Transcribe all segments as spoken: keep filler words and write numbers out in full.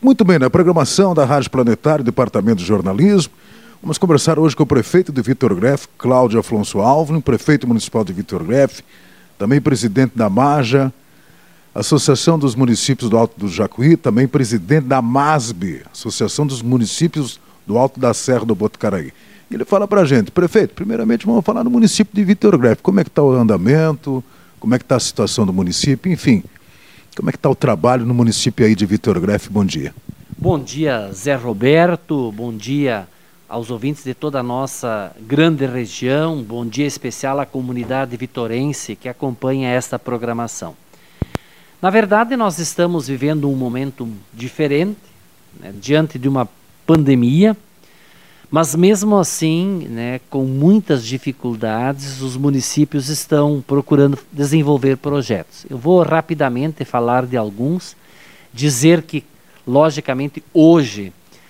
Muito bem, na programação da Rádio Planetário, Departamento de Jornalismo, vamos conversar hoje com o prefeito de Vítor Grefe, Cláudio Afonso Alvim, prefeito municipal de Vítor Grefe, também presidente da MAJA, Associação dos Municípios do Alto do Jacuí, também presidente da MASB, Associação dos Municípios do Alto da Serra do Botucaraí. Ele fala pra gente, prefeito, primeiramente vamos falar no município de Vítor Grefe, como é que está o andamento, como é que está a situação do município, enfim, como é que está o trabalho no município aí de Vítor Grefe? Bom dia. Bom dia, Zé Roberto, bom dia aos ouvintes de toda a nossa grande região, bom dia especial à comunidade vitorense que acompanha esta programação. Na verdade, nós estamos vivendo um momento diferente, né, diante de uma pandemia, mas mesmo assim, né, com muitas dificuldades, os municípios estão procurando desenvolver projetos. Eu vou rapidamente falar de alguns, dizer que, logicamente, hoje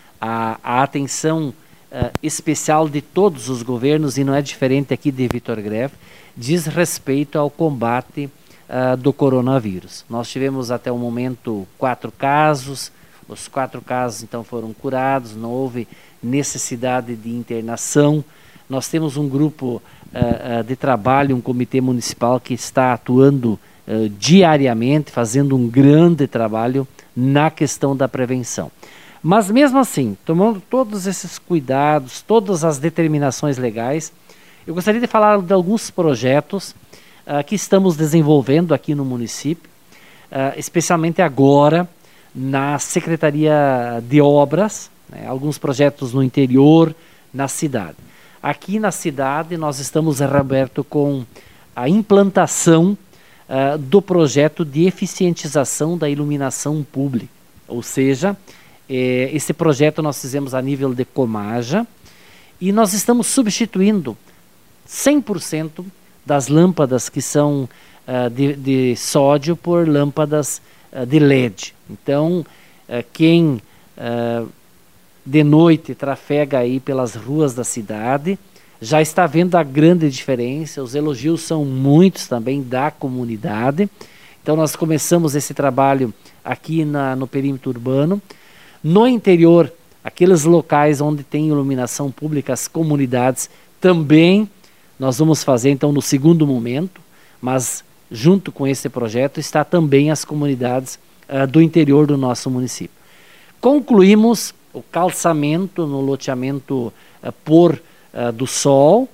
a, a atenção uh, especial de todos os governos, e não é diferente aqui de Vítor Grefe, diz respeito ao combate uh, do coronavírus. Nós tivemos até o momento quatro casos, os quatro casos então foram curados, não houve necessidade de internação. Nós temos um grupo uh, uh, de trabalho, um comitê municipal que está atuando uh, diariamente, fazendo um grande trabalho na questão da prevenção. Mas mesmo assim, tomando todos esses cuidados, todas as determinações legais, eu gostaria de falar de alguns projetos uh, que estamos desenvolvendo aqui no município, uh, especialmente agora na Secretaria de Obras, né, alguns projetos no interior, na cidade. Aqui na cidade nós estamos, Roberto, com a implantação uh, do projeto de eficientização da iluminação pública. Ou seja, eh, esse projeto nós fizemos a nível de Comaja e nós estamos substituindo cem por cento das lâmpadas que são uh, de, de sódio por lâmpadas uh, de L E D. Então, uh, quem uh, de noite trafega aí pelas ruas da cidade já está vendo a grande diferença, os elogios são muitos também da comunidade. Então nós começamos esse trabalho aqui na, no perímetro urbano. No interior, aqueles locais onde tem iluminação pública, as comunidades, também nós vamos fazer então no segundo momento, mas junto com esse projeto está também as comunidades uh, do interior do nosso município. Concluímos o calçamento no loteamento uh, por uh, do Sol,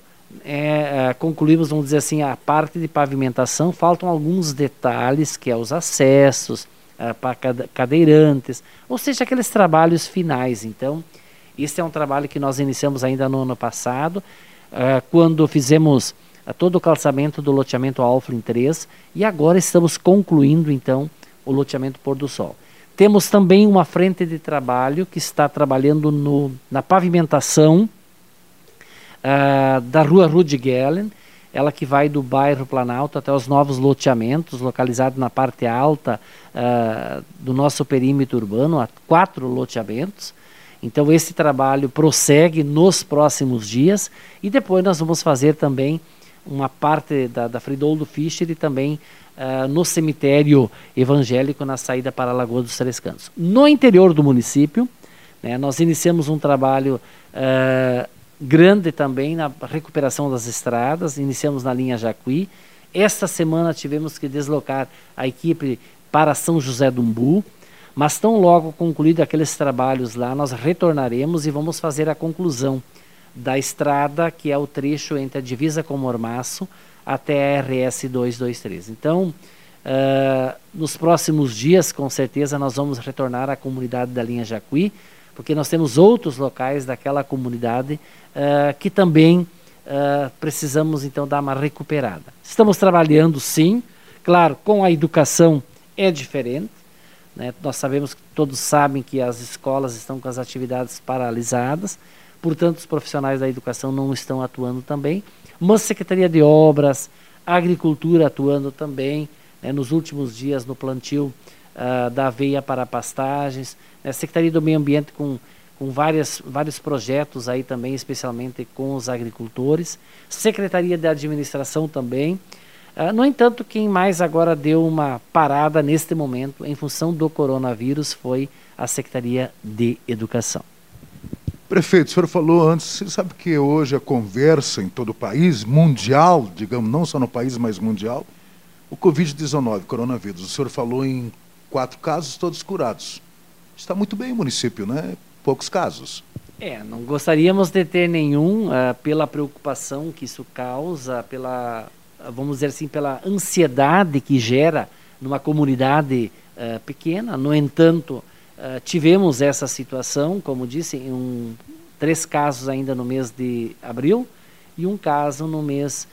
é, uh, concluímos, vamos dizer assim, a parte de pavimentação, faltam alguns detalhes, que é os acessos uh, para cadeirantes, ou seja, aqueles trabalhos finais. Então, esse é um trabalho que nós iniciamos ainda no ano passado, uh, quando fizemos uh, todo o calçamento do loteamento Alflin três, e agora estamos concluindo, então, o loteamento Pôr do Sol. Temos também uma frente de trabalho que está trabalhando no, na pavimentação uh, da rua Rudi Gellen, ela que vai do bairro Planalto até os novos loteamentos, localizado na parte alta uh, do nosso perímetro urbano, há quatro loteamentos. Então esse trabalho prossegue nos próximos dias e depois nós vamos fazer também uma parte da, da Fridoldo Fischer e também Uh, no cemitério evangélico na saída para a Lagoa dos Três Cantos. No interior do município, né, nós iniciamos um trabalho uh, grande também na recuperação das estradas, iniciamos na linha Jacuí. Esta semana tivemos que deslocar a equipe para São José do Umbu, mas tão logo concluído aqueles trabalhos lá, nós retornaremos e vamos fazer a conclusão da estrada, que é o trecho entre a divisa com Mormaço até a R S duzentos e vinte e três. Então, uh, nos próximos dias, com certeza, nós vamos retornar à comunidade da linha Jacuí, porque nós temos outros locais daquela comunidade uh, que também uh, precisamos, então, dar uma recuperada. Estamos trabalhando, sim, claro, com a educação é diferente, né? Nós sabemos, que todos sabem que as escolas estão com as atividades paralisadas, portanto, os profissionais da educação não estão atuando também, mas Secretaria de Obras, Agricultura atuando também, né, nos últimos dias no plantio uh, da aveia para pastagens, né, Secretaria do Meio Ambiente com, com várias, vários projetos aí também, especialmente com os agricultores, Secretaria de Administração também. Uh, no entanto, quem mais agora deu uma parada neste momento, em função do coronavírus, foi a a Secretaria de Educação. Prefeito, o senhor falou antes, você sabe que hoje a conversa em todo o país, mundial, digamos, não só no país, mas mundial, o covid dezenove, coronavírus. O senhor falou em quatro casos, todos curados. Está muito bem o município, né? Poucos casos. É, não gostaríamos de ter nenhum, uh, pela preocupação que isso causa, pela, vamos dizer assim, pela ansiedade que gera numa comunidade uh, pequena. No entanto, uh, tivemos essa situação, como disse, em um, três casos ainda no mês de abril e um caso no mês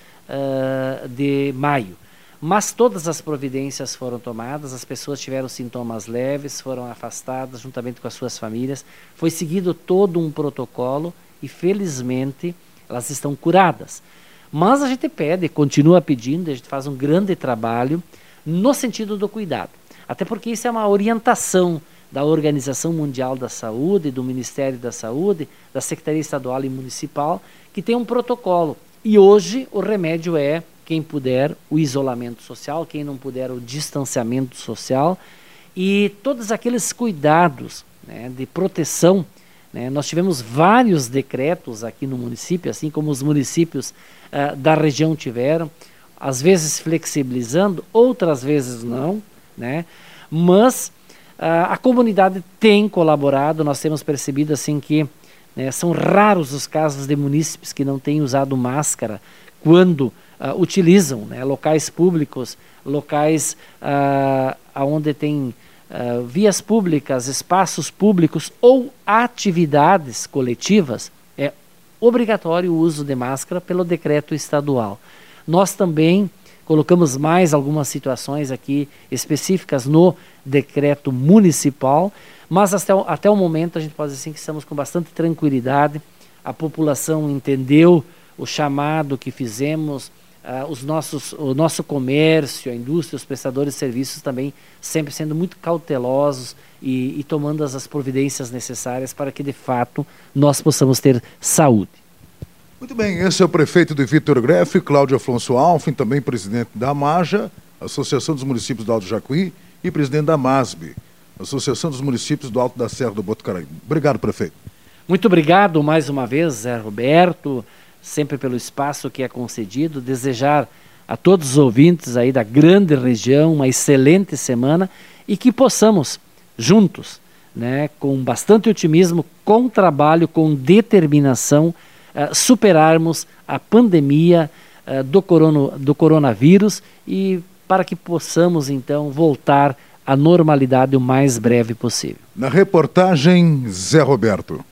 uh, de maio. Mas todas as providências foram tomadas, as pessoas tiveram sintomas leves, foram afastadas juntamente com as suas famílias, foi seguido todo um protocolo e felizmente elas estão curadas. Mas a gente pede, continua pedindo, a gente faz um grande trabalho no sentido do cuidado. Até porque isso é uma orientação da Organização Mundial da Saúde, do Ministério da Saúde, da Secretaria Estadual e Municipal, que tem um protocolo. E hoje o remédio é, quem puder, o isolamento social, quem não puder, o distanciamento social e todos aqueles cuidados, né, de proteção. Né? Nós tivemos vários decretos aqui no município, assim como os municípios uh, da região tiveram, às vezes flexibilizando, outras vezes não, né? Mas uh, a comunidade tem colaborado, nós temos percebido assim que, né, são raros os casos de munícipes que não têm usado máscara quando Uh, utilizam, né, locais públicos, locais uh, onde tem uh, vias públicas, espaços públicos ou atividades coletivas, é obrigatório o uso de máscara pelo decreto estadual. Nós também colocamos mais algumas situações aqui específicas no decreto municipal, mas até o, até o momento a gente pode dizer assim, que estamos com bastante tranquilidade, a população entendeu o chamado que fizemos. Uh, os nossos, o nosso comércio, a indústria, os prestadores de serviços também sempre sendo muito cautelosos e, e tomando as, as providências necessárias para que de fato nós possamos ter saúde. Muito bem, esse é o prefeito de Vitor Grefe, Cláudio Afonso Alfim, também presidente da AMAJA, Associação dos Municípios do Alto Jacuí, e presidente da MASB, Associação dos Municípios do Alto da Serra do Botucaraí. Obrigado, prefeito. Muito obrigado mais uma vez, Zé Roberto, sempre pelo espaço que é concedido, desejar a todos os ouvintes aí da grande região uma excelente semana e que possamos juntos, né, com bastante otimismo, com trabalho, com determinação, uh, superarmos a pandemia uh, do, corono, do coronavírus e para que possamos então voltar à normalidade o mais breve possível. Na reportagem, Zé Roberto.